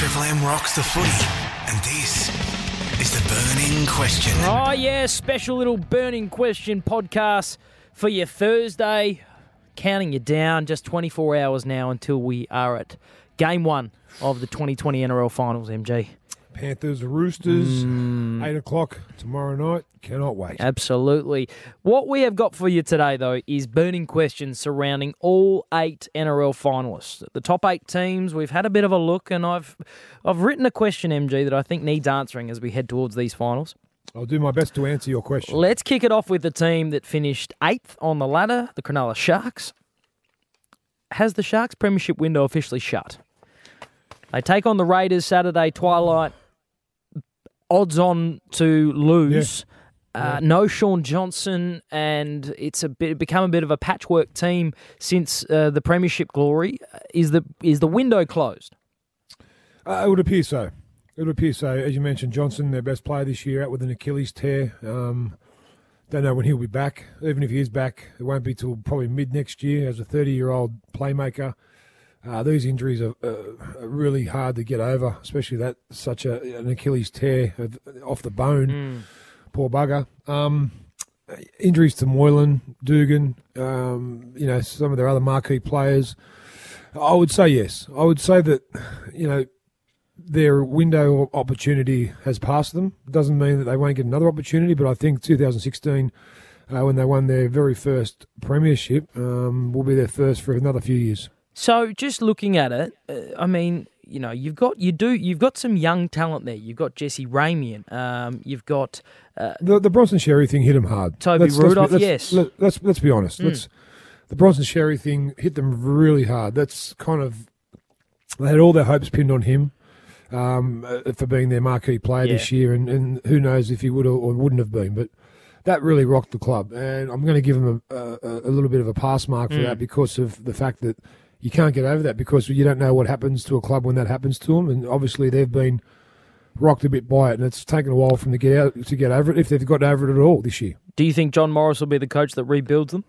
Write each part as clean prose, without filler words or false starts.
Triple M rocks the footy, and this is the Burning Question. Oh, yeah, special little Burning Question podcast for your Thursday. Counting you down, just 24 hours now until we are at Game 1 of the 2020 NRL Finals, MG. Panthers, Roosters, 8 o'clock tomorrow night. Cannot wait. Absolutely. What we have got for you today, though, is burning questions surrounding all 8 NRL finalists. The top 8 teams, we've had a bit of a look, and I've written a question, MG, that I think needs answering as we head towards these finals. I'll do my best to answer your question. Let's kick it off with the team that finished 8th on the ladder, the Cronulla Sharks. Has the Sharks' premiership window officially shut? They take on the Raiders Saturday twilight. Odds on to lose. No Sean Johnson, and it's become a bit of a patchwork team since the premiership glory. Is the window closed? It would appear so. It would appear so. As you mentioned, Johnson, their best player this year, out with an Achilles tear. Don't know when he'll be back. Even if he is back, it won't be till probably mid next year as a 30-year-old playmaker. These injuries are really hard to get over, especially such an Achilles tear off the bone. Poor bugger. Injuries to Moylan, Dugan, some of their other marquee players. I would say yes. I would say that, their window of opportunity has passed them. It doesn't mean that they won't get another opportunity, but I think 2016, when they won their very first premiership, will be their first for another few years. So just looking at it, you've got some young talent there. You've got Jesse Ramian. You've got the Bronson Sherry thing hit them hard. Toby Rudolph, yes. Let's be honest. The Bronson Sherry thing hit them really hard. That's they had all their hopes pinned on him for being their marquee player this year, and who knows if he would or wouldn't have been, but. That really rocked the club, and I'm going to give him a little bit of a pass mark for that because of the fact that you can't get over that because you don't know what happens to a club when that happens to them, and obviously they've been rocked a bit by it, and it's taken a while for them to get over it, if they've got over it at all this year. Do you think John Morris will be the coach that rebuilds them?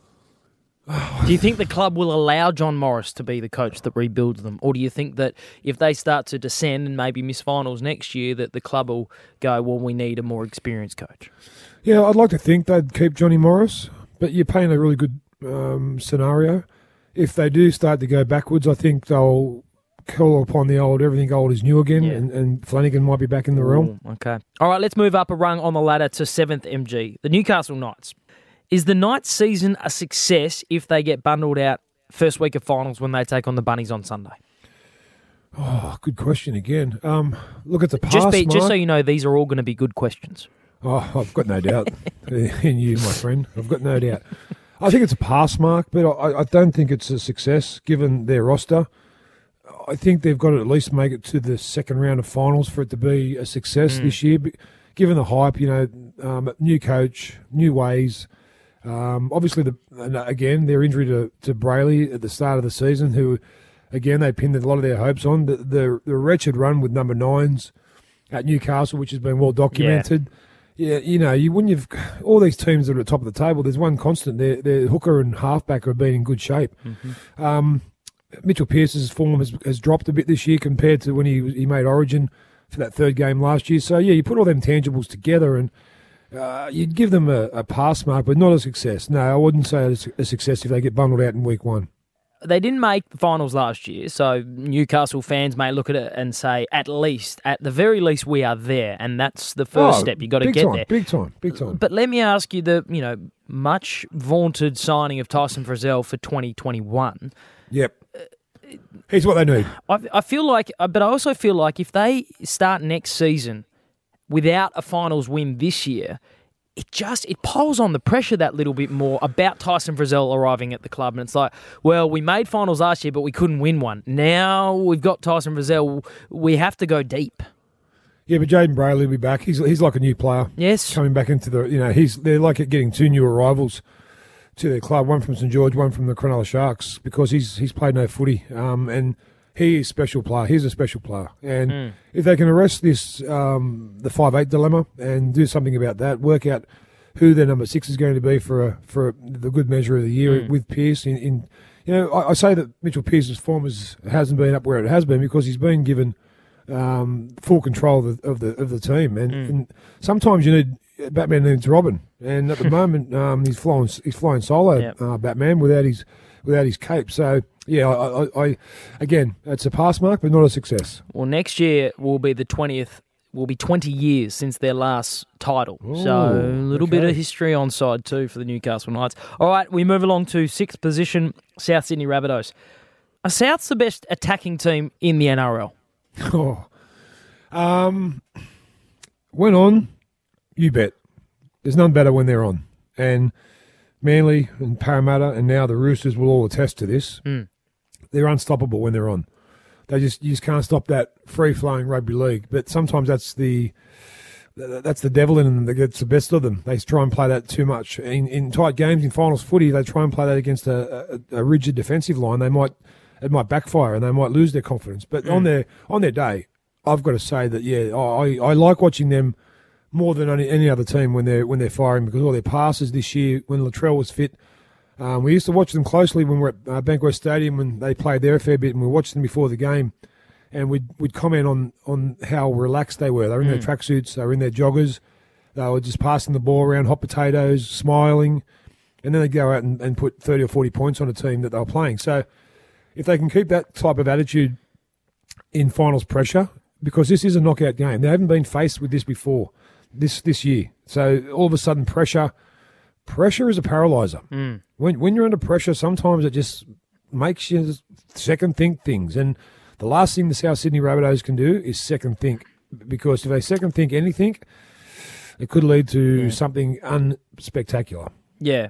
Do you think the club will allow John Morris to be the coach that rebuilds them? Or do you think that if they start to descend and maybe miss finals next year, that the club will go, well, we need a more experienced coach? Yeah, I'd like to think they'd keep Johnny Morris, but you're painting a really good scenario. If they do start to go backwards, I think they'll call upon the old, everything old is new again, and Flanagan might be back in the realm. Okay. All right, let's move up a rung on the ladder to 7th MG, the Newcastle Knights. Is the Knights season a success if they get bundled out first week of finals when they take on the Bunnies on Sunday? Oh, good question again. Look at the past, just so you know, these are all going to be good questions. Oh, I've got no doubt in you, my friend. I've got no doubt. I think it's a pass mark, but I don't think it's a success given their roster. I think they've got to at least make it to the second round of finals for it to be a success this year. Given the hype, new coach, new ways. Obviously, again, their injury to Brayley at the start of the season, who, again, they pinned a lot of their hopes on. The wretched run with number 9s at Newcastle, which has been well documented. Yeah, when you've all these teams that are at the top of the table, there's one constant. Their hooker and halfback have been in good shape. Mitchell Pearce's form has dropped a bit this year compared to when he made Origin for that third game last year. So, you put all them tangibles together and you'd give them a pass mark, but not a success. No, I wouldn't say it's a success if they get bundled out in week 1. They didn't make the finals last year, so Newcastle fans may look at it and say, at the very least, we are there, and that's the first step. You've got to get there. Big time. But let me ask you the much vaunted signing of Tyson Frizell for 2021. Yep. Here's what they need. I feel like, but I also feel like if they start next season without a finals win this year, it piles on the pressure that little bit more about Tyson Frizell arriving at the club. And it's like, well, we made finals last year, but we couldn't win one. Now we've got Tyson Frizell. We have to go deep. Yeah, but Jaden Brayley will be back. He's like a new player. Yes. Coming back into they're like getting 2 new arrivals to their club, one from St George, one from the Cronulla Sharks, because he's played no footy. And he is a special player. He's a special player. And if they can arrest this, the 5'8" dilemma and do something about that, work out who their number 6 is going to be for the good measure of the year with Pearce. I say that Mitchell Pearce's form hasn't been up where it has been because he's been given full control of the team, and sometimes you need Batman needs Robin, and at the moment he's flying solo, Batman without his cape. So yeah, I again, it's a pass mark, but not a success. Well, next year will be the 20th. Will be 20 years since their last title. Ooh, so a little bit of history on side too for the Newcastle Knights. All right, we move along to 6th position, South Sydney Rabbitohs. Are Souths the best attacking team in the NRL? When on, you bet. There's none better when they're on. And Manly and Parramatta and now the Roosters will all attest to this. They're unstoppable when they're on. You just can't stop that free-flowing rugby league. But sometimes that's the devil in them that gets the best of them. They try and play that too much. In tight games, in finals footy, they try and play that against a rigid defensive line. It might backfire and they might lose their confidence. But on their day, I've got to say that, yeah, I like watching them more than any other team when they're firing, because all their passes this year, when Latrell was fit, we used to watch them closely when we were at Bankwest Stadium when they played there a fair bit, and we watched them before the game, and we'd comment on how relaxed they were. They were in their tracksuits, they were in their joggers, they were just passing the ball around, hot potatoes, smiling, and then they'd go out and put 30 or 40 points on a team that they were playing. So if they can keep that type of attitude in finals pressure, because this is a knockout game, they haven't been faced with this before this year. So all of a sudden pressure is a paralyzer. When you're under pressure, sometimes it just makes you second think things. And the last thing the South Sydney Rabbitohs can do is second think, because if they second think anything, it could lead to something unspectacular. Yeah.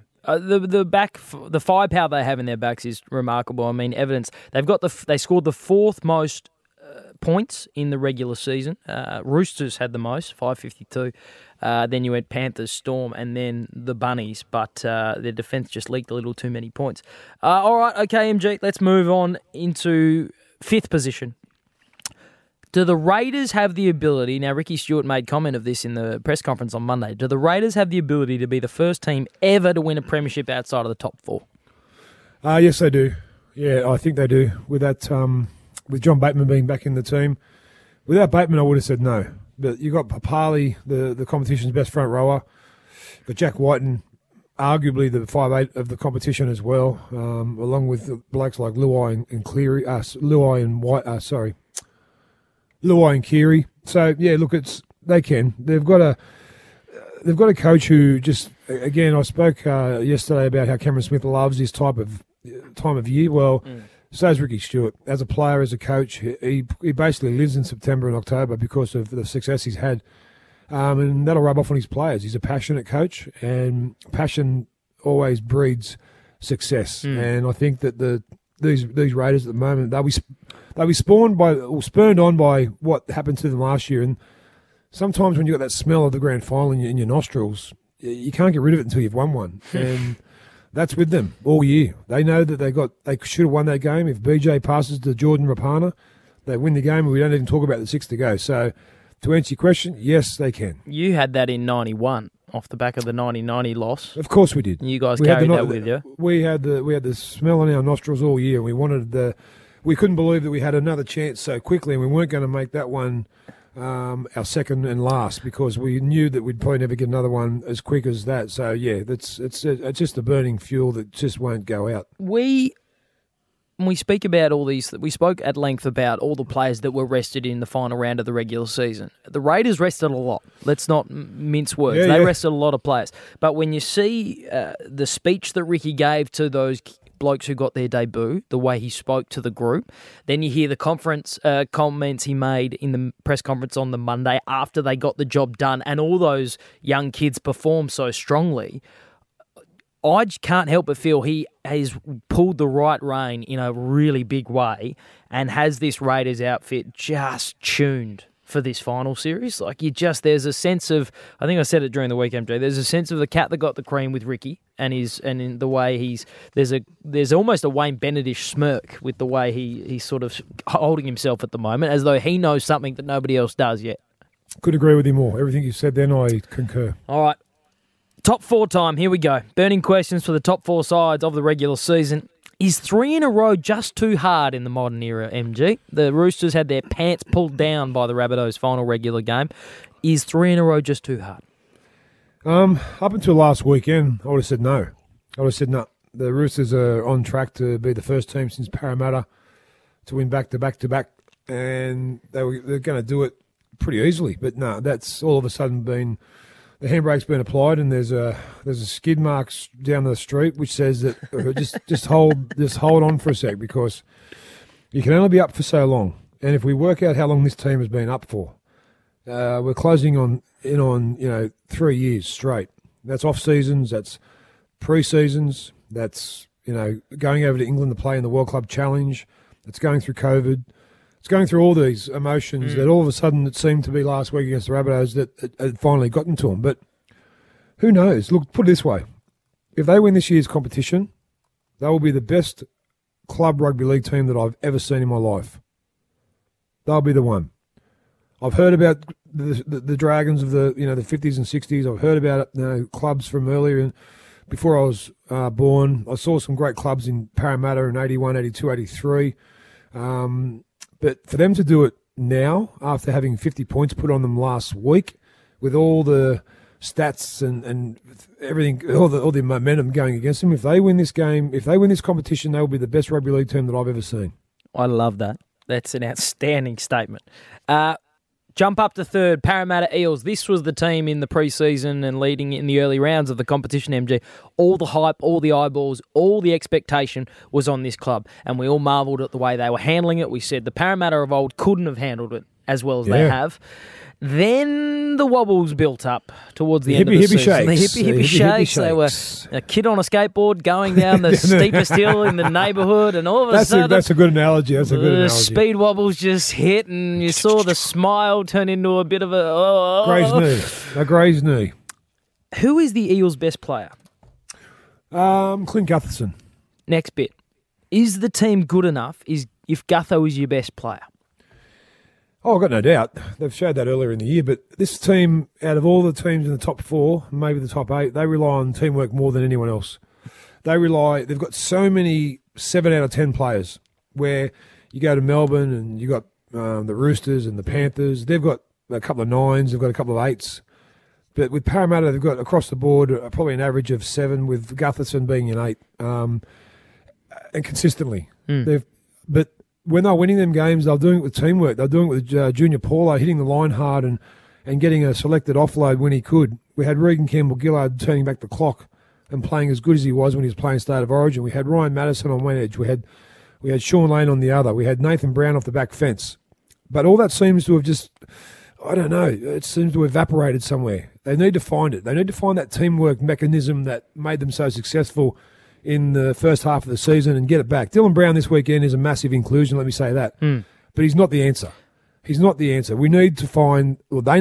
The firepower they have in their backs is remarkable. I mean, evidence they scored the fourth most points in the regular season. Roosters had the most, 552. Then you had Panthers, Storm, and then the Bunnies, but their defence just leaked a little too many points. All right, okay, MG, let's move on into 5th position. Do the Raiders have the ability, now Ricky Stewart made comment of this in the press conference on Monday, do the Raiders have the ability to be the first team ever to win a premiership outside of the top 4? Yes, they do. Yeah, I think they do. With that, with John Bateman being back in the team, without Bateman, I would have said no. But you got Papali, the competition's best front rower. Got Jack Whiten, arguably the 5'8" of the competition as well, along with the blokes like Luai and Cleary, Luai and Keary. So yeah, look, they can. They've got a coach who just, again, I spoke yesterday about how Cameron Smith loves this type of time of year. Well, so is Ricky Stewart. As a player, as a coach, he basically lives in September and October because of the success he's had. And that'll rub off on his players. He's a passionate coach, and passion always breeds success. And I think that these Raiders at the moment, they'll be spurned on by what happened to them last year. And sometimes when you've got that smell of the grand final in your nostrils, you can't get rid of it until you've won one. And that's with them all year. They know that they should have won that game. If BJ passes to Jordan Rapana, they win the game, and we don't even talk about the 6 to go. So to answer your question, yes, they can. You had that in 91 off the back of the 90-90 loss. Of course we did. You guys carried that with you. We had the smell in our nostrils all year. We couldn't believe that we had another chance so quickly, and we weren't going to make that one our second and last, because we knew that we'd probably never get another one as quick as that. So yeah, it's just a burning fuel that just won't go out. When we speak about all these, we spoke at length about all the players that were rested in the final round of the regular season. The Raiders rested a lot. Let's not mince words. They rested a lot of players. But when you see the speech that Ricky gave to those blokes who got their debut, the way he spoke to the group, then you hear the conference comments he made in the press conference on the Monday after they got the job done, and all those young kids performed so strongly. I can't help but feel he has pulled the right rein in a really big way and has this Raiders outfit just tuned for this final series. Like, there's a sense of, I think I said it during the weekend, Jay, there's a sense of the cat that got the cream with Ricky, and in the way there's almost a Wayne Bennett-ish smirk with the way he's sort of holding himself at the moment, as though he knows something that nobody else does yet. Could agree with you more. Everything you said then, I concur. All right. Top 4 time, here we go. Burning questions for the top 4 sides of the regular season. Is 3 in a row just too hard in the modern era, MG? The Roosters had their pants pulled down by the Rabbitohs' final regular game. Is 3 in a row just too hard? Up until last weekend, I would have said no. I would have said no. The Roosters are on track to be the first team since Parramatta to win back-to-back, and they're going to do it pretty easily. But no, that's all of a sudden been the handbrake's been applied, and there's a skid marks down the street which says that just hold on for a sec, because you can only be up for so long. And if we work out how long this team has been up for, we're closing in on 3 years straight. That's off seasons, that's pre-seasons, that's going over to England to play in the World Club Challenge. It's going through COVID. It's going through all these emotions that all of a sudden it seemed to be last week against the Rabbitohs that it had finally gotten to them. But who knows? Look, put it this way. If they win this year's competition, they will be the best club rugby league team that I've ever seen in my life. They'll be the one. I've heard about the Dragons of the 50s and 60s. I've heard about clubs from earlier and before I was born. I saw some great clubs in Parramatta in 81, 82, 83. But for them to do it now, after having 50 points put on them last week, with all the stats and everything, all the momentum going against them, if they win this game, if they win this competition, they will be the best rugby league team that I've ever seen. I love that. That's an outstanding statement. Jump up to third, Parramatta Eels. This was the team in the pre-season and leading in the early rounds of the competition, MG. All the hype, all the eyeballs, all the expectation was on this club, and we all marvelled at the way they were handling it. We said the Parramatta of old couldn't have handled it as well as they have. Then the wobbles built up towards the end of the season. Shakes. The hippie shakes. They were a kid on a skateboard going down the steepest hill in the neighbourhood, and all of a sudden... That's a good analogy. That's a good analogy. The speed wobbles just hit, and you saw the smile turn into a bit of a... Grazed knee. A grazed knee. Who is the Eels' best player? Clint Gutherson. Next bit. Is the team good enough if Gutho is your best player? Oh, I've got no doubt. They've showed that earlier in the year. But this team, out of all the teams in the top 4, maybe the top 8, they rely on teamwork more than anyone else. They've got so many 7 out of 10 players, where you go to Melbourne and you got the Roosters and the Panthers. They've got a couple of 9s, they've got a couple of 8s. But with Parramatta, they've got across the board probably an average of 7, with Gutherson being an 8, and consistently. But when they're winning them games, they're doing it with teamwork. They're doing it with Junior Paulo hitting the line hard and getting a selected offload when he could. We had Regan Campbell-Gillard turning back the clock and playing as good as he was when he was playing State of Origin. We had Ryan Madison on one edge. We had Sean Lane on the other. We had Nathan Brown off the back fence. But all that seems to have just, I don't know, it seems to have evaporated somewhere. They need to find it. They need to find that teamwork mechanism that made them so successful in the first half of the season and get it back. Dylan Brown this weekend is a massive inclusion, let me say that. But he's not the answer. He's not the answer. They need to find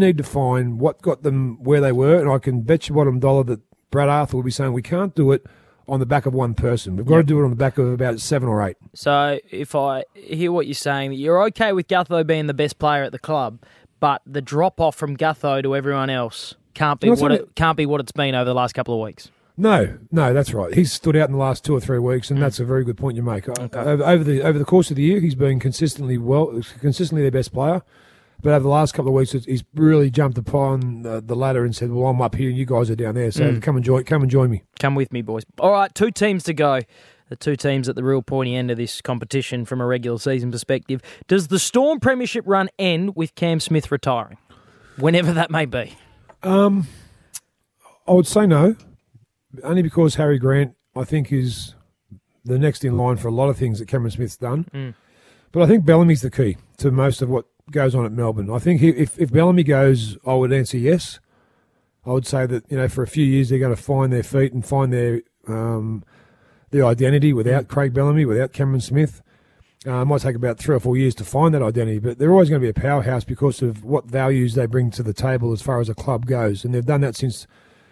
what got them where they were, and I can bet you bottom dollar that Brad Arthur will be saying we can't do it on the back of one person. We've got to do it on the back of about 7 or 8. So if I hear what you're saying, that you're okay with Gutho being the best player at the club, but the drop-off from Gutho to everyone else can't be what it's been over the last couple of weeks. No, that's right. He's stood out in the last 2 or 3 weeks, and that's a very good point you make. Okay. Over the course of the year, he's been consistently their best player. But over the last couple of weeks, he's really jumped upon the ladder and said, "Well, I'm up here, and you guys are down there. So come and join me. Come with me, boys." All right, 2 teams to go. The 2 teams at the real pointy end of this competition from a regular season perspective. Does the Storm premiership run end with Cam Smith retiring, whenever that may be? I would say no. Only because Harry Grant, I think, is the next in line for a lot of things that Cameron Smith's done. But I think Bellamy's the key to most of what goes on at Melbourne. I think if Bellamy goes, I would answer yes. I would say that, for a few years they're going to find their feet and find their identity without Craig Bellamy, without Cameron Smith. It might take about 3 or 4 years to find that identity, but they're always going to be a powerhouse because of what values they bring to the table as far as a club goes. And they've done that since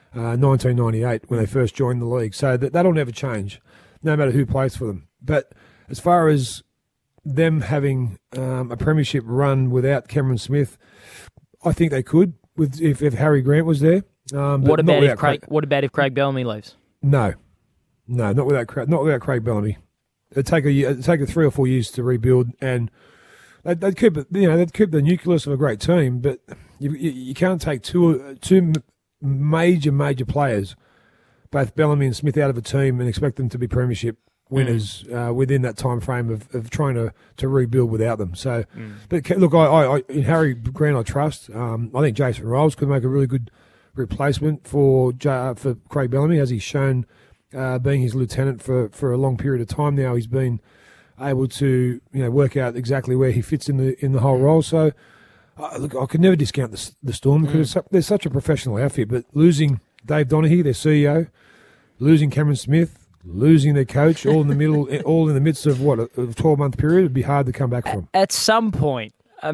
1998 when they first joined the league. So that'll never change, no matter who plays for them. But as far as them having a premiership run without Cameron Smith, I think they could if Harry Grant was there. What about if Craig Bellamy leaves? No, not without Craig Bellamy. It'd take a 3 or 4 years to rebuild, and they'd keep it. They'd keep the nucleus of a great team, but you can't take two major players, both Bellamy and Smith, out of a team and expect them to be premiership winners within that time frame of trying to rebuild without them. So, but look, I in Harry Grant I trust. I think Jason Rolls could make a really good replacement for Craig Bellamy, as he's shown, being his lieutenant for a long period of time now. He's been able to work out exactly where he fits in the whole role. So, look, I could never discount the Storm because they're such a professional outfit. But losing Dave Donaghy, their CEO, losing Cameron Smith, losing their coach, all in the midst of a 12-month period, it'd be hard to come back from. At some point, the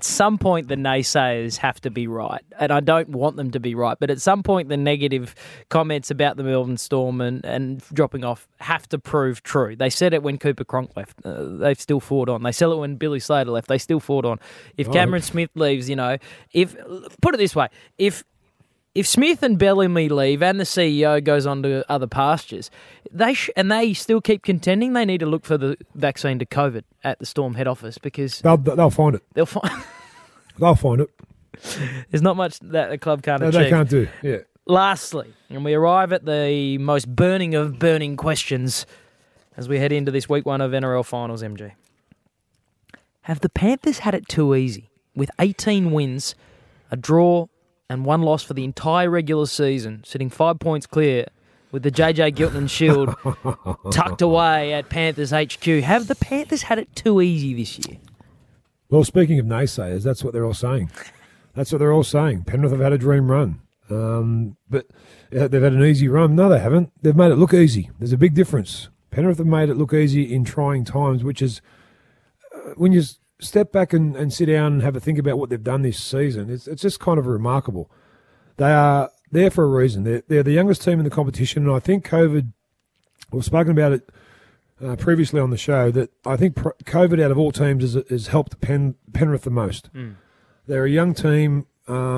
naysayers have to be right, and I don't want them to be right, but at some point the negative comments about the Melbourne Storm and dropping off have to prove true. They said it when Cooper Cronk left. They've still fought on. They said it when Billy Slater left. They still fought on. If Cameron Smith leaves, put it this way, if Smith and Bellamy leave and the CEO goes on to other pastures, they still keep contending, they need to look for the vaccine to COVID at the Storm head office because they'll find it. They'll find it. There's not much that the club can't achieve. They can't do. Yeah. Lastly, and we arrive at the most burning of burning questions as we head into this week 1 of NRL Finals, MG. Have the Panthers had it too easy with 18 wins, a draw, and 1 loss for the entire regular season, sitting 5 points clear with the JJ Giltinan Shield tucked away at Panthers HQ? Have the Panthers had it too easy this year? Well, speaking of naysayers, that's what they're all saying. Penrith have had a dream run. But they've had an easy run. No, they haven't. They've made it look easy. There's a big difference. Penrith have made it look easy in trying times, which is when you step back and sit down and have a think about what they've done this season, it's just kind of remarkable. They are there for a reason. They're the youngest team in the competition, and I think COVID, we've spoken about it previously on the show, that I think COVID out of all teams has helped Penrith the most. They're a young team,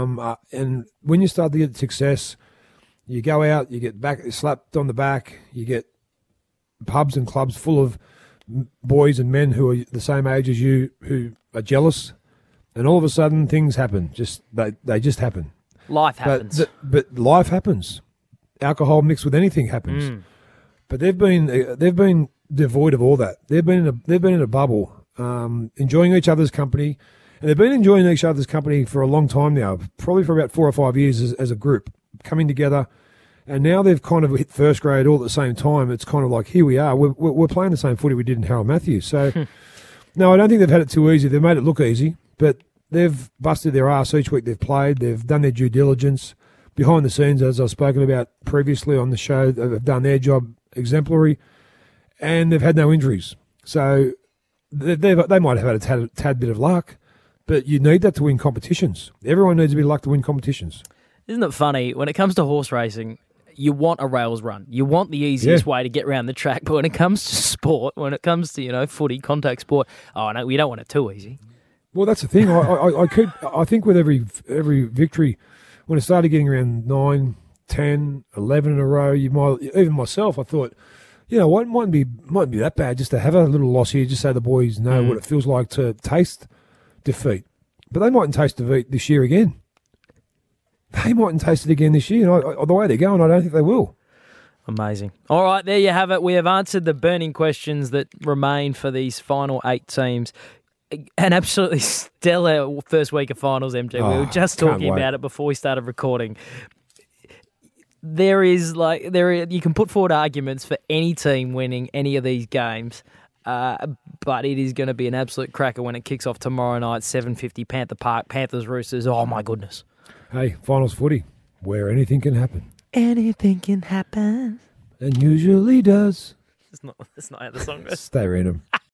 and when you start to get success, you go out, you get slapped on the back, you get pubs and clubs full of boys and men who are the same age as you who are jealous, and all of a sudden things happen. They just happen. Life happens. But life happens. Alcohol mixed with anything happens. But they've been devoid of all that. They've been in a bubble, enjoying each other's company, and they've been enjoying each other's company for a long time now, probably for about 4 or 5 years as a group, coming together. And now they've kind of hit first grade all at the same time. It's kind of like, here we are. We're playing the same footy we did in Harold Matthews. So, no, I don't think they've had it too easy. They've made it look easy, but they've busted their arse each week they've played. They've done their due diligence. Behind the scenes, as I've spoken about previously on the show, they've done their job exemplary, and they've had no injuries. So they might have had a tad bit of luck, but you need that to win competitions. Everyone needs a bit of luck to win competitions. Isn't it funny? When it comes to horse racing, you want a rails run. You want the easiest way to get around the track. But when it comes to sport, when it comes to, footy, contact sport, no, we don't want it too easy. Well, that's the thing. I think with every victory, when it started getting around 9, 10, 11 in a row, even myself, I thought, what mightn't be that bad just to have a little loss here, just so the boys know what it feels like to taste defeat. But they mightn't taste defeat this year again. They mightn't taste it again this year. The way they're going, I don't think they will. Amazing. All right, there you have it. We have answered the burning questions that remain for these final 8 teams. An absolutely stellar first week of finals, MG. We were just talking about it before we started recording. You can put forward arguments for any team winning any of these games, but it is going to be an absolute cracker when it kicks off tomorrow night, 7:50 Panther Park, Panthers Roosters. Oh my goodness. Hey, finals footy, where anything can happen. Anything can happen. And usually does. That's not how the song goes. Stay random.